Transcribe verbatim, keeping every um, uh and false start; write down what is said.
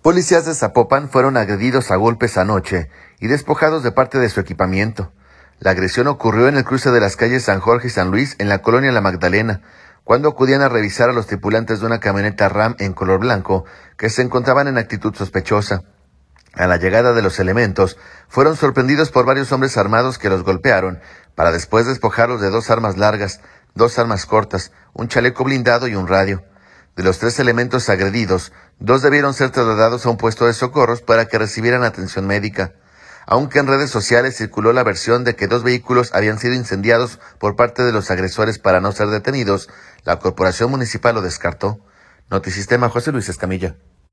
Policías de Zapopan fueron agredidos a golpes anoche y despojados de parte de su equipamiento. La agresión ocurrió en el cruce de las calles San Jorge y San Luis, en la colonia La Magdalena, cuando acudían a revisar a los tripulantes de una camioneta RAM en color blanco que se encontraban en actitud sospechosa. A la llegada de los elementos, fueron sorprendidos por varios hombres armados que los golpearon, para después despojarlos de dos armas largas, dos armas cortas, un chaleco blindado y un radio. De los tres elementos agredidos, dos debieron ser trasladados a un puesto de socorros para que recibieran atención médica. Aunque en redes sociales circuló la versión de que dos vehículos habían sido incendiados por parte de los agresores para no ser detenidos, la corporación municipal lo descartó. Notisistema, José Luis Escamilla.